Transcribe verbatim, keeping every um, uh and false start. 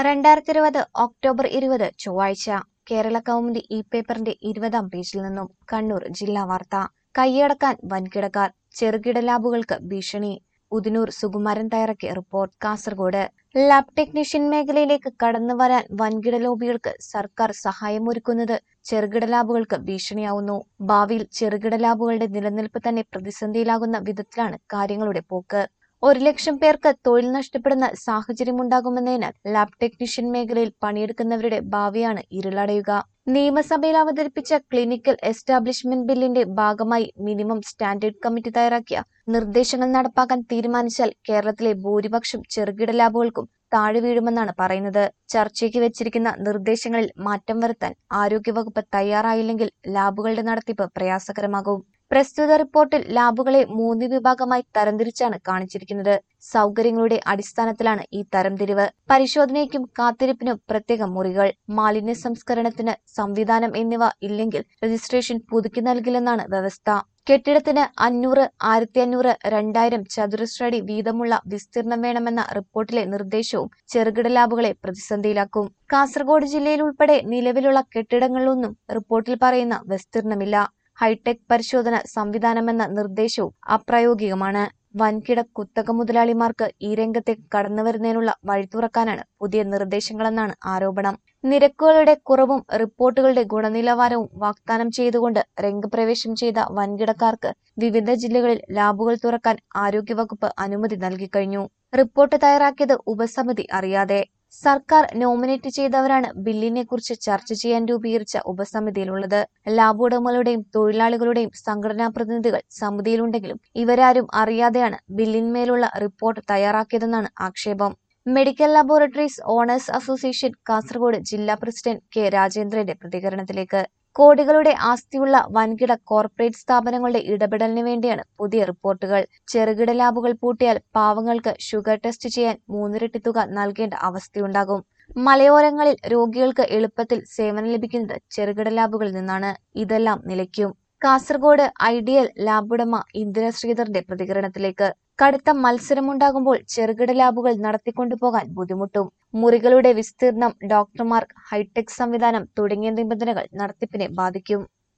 രണ്ടായിരത്തി ഇരുപത് ഒക്ടോബർ ഇരുപത് ചൊവ്വാഴ്ച കേരള കൗമുദി ഇ പേപ്പറിന്റെ ഇരുപതാം പേജിൽ നിന്നും കണ്ണൂർ ജില്ലാ വാർത്ത. കൈയടക്കാൻ വൻകിടക്കാർ, ചെറുകിട ലാബുകൾക്ക് ഭീഷണി. ഉദിനൂർ സുകുമാരൻ തയ്യാറാക്കിയ റിപ്പോർട്ട്. കാസർഗോഡ് ലാബ് ടെക്നീഷ്യൻ മേഖലയിലേക്ക് കടന്നു വരാൻ വൻകിട ലോബികൾക്ക് സർക്കാർ സഹായമൊരുക്കുന്നത് ചെറുകിട ലാബുകൾക്ക് ഭീഷണിയാവുന്നു. ഭാവിയിൽ ചെറുകിട ലാബുകളുടെ നിലനിൽപ്പ് തന്നെ പ്രതിസന്ധിയിലാകുന്ന വിധത്തിലാണ് കാര്യങ്ങളുടെ പോക്ക്. ഒരു ലക്ഷം പേർക്ക് തൊഴിൽ നഷ്ടപ്പെടുന്ന സാഹചര്യമുണ്ടാകുമെന്നതിനാൽ ലാബ് ടെക്നീഷ്യൻ മേഖലയിൽ പണിയെടുക്കുന്നവരുടെ ഭാവിയാണ് ഇരുളടയുക. നിയമസഭയിൽ അവതരിപ്പിച്ച ക്ലിനിക്കൽ എസ്റ്റാബ്ലിഷ്മെന്റ് ബില്ലിന്റെ ഭാഗമായി മിനിമം സ്റ്റാൻഡേർഡ് കമ്മിറ്റി തയ്യാറാക്കിയ നിർദ്ദേശങ്ങൾ നടപ്പാക്കാൻ തീരുമാനിച്ചാൽ കേരളത്തിലെ ഭൂരിപക്ഷം ചെറുകിട ലാബുകൾക്കും താഴെ വീഴുമെന്നാണ് പറയുന്നത്. ചർച്ചയ്ക്ക് വെച്ചിരിക്കുന്ന നിർദ്ദേശങ്ങളിൽ മാറ്റം വരുത്താൻ ആരോഗ്യവകുപ്പ് തയ്യാറായില്ലെങ്കിൽ ലാബുകളുടെ നടത്തിപ്പ് പ്രയാസകരമാകും. പ്രസ്തുത റിപ്പോർട്ടിൽ ലാബുകളെ മൂന്ന് വിഭാഗമായി തരംതിരിച്ചാണ് കാണിച്ചിരിക്കുന്നത്. സൗകര്യങ്ങളുടെ അടിസ്ഥാനത്തിലാണ് ഈ തരംതിരിവ്. പരിശോധനയ്ക്കും കാത്തിരിപ്പിനും പ്രത്യേക മുറികൾ, മാലിന്യ സംസ്കരണത്തിന് സംവിധാനം എന്നിവ ഇല്ലെങ്കിൽ രജിസ്ട്രേഷൻ പുതുക്കി നൽകില്ലെന്നാണ് വ്യവസ്ഥ. കെട്ടിടത്തിന് അഞ്ഞൂറ്, ആയിരത്തി അഞ്ഞൂറ്, രണ്ടായിരം ചതുരശ്രടി വീതമുള്ള വിസ്തീർണം വേണമെന്ന റിപ്പോർട്ടിലെ നിർദ്ദേശവും ചെറുകിട ലാബുകളെ പ്രതിസന്ധിയിലാക്കും. കാസർഗോഡ് ജില്ലയിൽ ഉൾപ്പെടെ നിലവിലുള്ള കെട്ടിടങ്ങളിലൊന്നും റിപ്പോർട്ടിൽ പറയുന്ന വിസ്തീർണമില്ല. ഹൈടെക് പരിശോധന സംവിധാനമെന്ന നിർദ്ദേശവും അപ്രായോഗികമാണ്. വൻകിട കുത്തക മുതലാളിമാർക്ക് ഈ രംഗത്തേക്ക് കടന്നുവരുന്നതിനുള്ള വഴി തുറക്കാനാണ് പുതിയ നിർദ്ദേശങ്ങളെന്നാണ് ആരോപണം. നിരക്കുകളുടെ കുറവും റിപ്പോർട്ടുകളുടെ ഗുണനിലവാരവും വാഗ്ദാനം ചെയ്തുകൊണ്ട് രംഗപ്രവേശം ചെയ്ത വൻകിടക്കാർക്ക് വിവിധ ജില്ലകളിൽ ലാബുകൾ തുറക്കാൻ ആരോഗ്യവകുപ്പ് അനുമതി നൽകിക്കഴിഞ്ഞു. റിപ്പോർട്ട് തയ്യാറാക്കിയത് ഉപസമിതി അറിയാതെ. സർക്കാർ നോമിനേറ്റ് ചെയ്തവരാണ് ബില്ലിനെ കുറിച്ച് ചർച്ച ചെയ്യാൻ രൂപീകരിച്ച ഉപസമിതിയിലുള്ളത്. ലാബ് ഉടമകളുടെയും തൊഴിലാളികളുടെയും സംഘടനാ പ്രതിനിധികൾ സമിതിയിലുണ്ടെങ്കിലും ഇവരാരും അറിയാതെയാണ് ബില്ലിന്മേലുള്ള റിപ്പോർട്ട് തയ്യാറാക്കിയതെന്നാണ് ആക്ഷേപം. Medical laboratories owners association Kasaragod ജില്ലാ പ്രസിഡന്റ് കെ രാജേന്ദ്രന്റെ പ്രതികരണത്തിലേക്ക്. കോടികളുടെ ആസ്തിയുള്ള വൻകിട കോർപ്പറേറ്റ് സ്ഥാപനങ്ങളുടെ ഇടപെടലിന് വേണ്ടിയാണ് പുതിയ റിപ്പോർട്ടുകൾ. ചെറുകിട ലാബുകൾ പൂട്ടിയാൽ പാവങ്ങൾക്ക് ഷുഗർ ടെസ്റ്റ് ചെയ്യാൻ മൂന്നിരട്ടി തുക നൽകേണ്ട അവസ്ഥയുണ്ടാകും. മലയോരങ്ങളിൽ രോഗികൾക്ക് എളുപ്പത്തിൽ സേവനം ലഭിക്കുന്നത് ചെറുകിട ലാബുകളിൽ നിന്നാണ്. ഇതെല്ലാം നിലയ്ക്കും. കാസർഗോഡ് ഐഡിയൽ ലാബ് ഉടമ ഇന്ദിര ശ്രീധറിന്റെ പ്രതികരണത്തിലേക്ക്. കടുത്ത മത്സരമുണ്ടാകുമ്പോൾ ചെറുകിട ലാബുകൾ നടത്തിക്കൊണ്ടുപോകാൻ ബുദ്ധിമുട്ടും. മുറികളുടെ വിസ്തീർണം, ഡോക്ടർമാർ, ഹൈടെക് സംവിധാനം തുടങ്ങിയ നിബന്ധനകൾ നടത്തിപ്പിനെ ബാധിക്കും.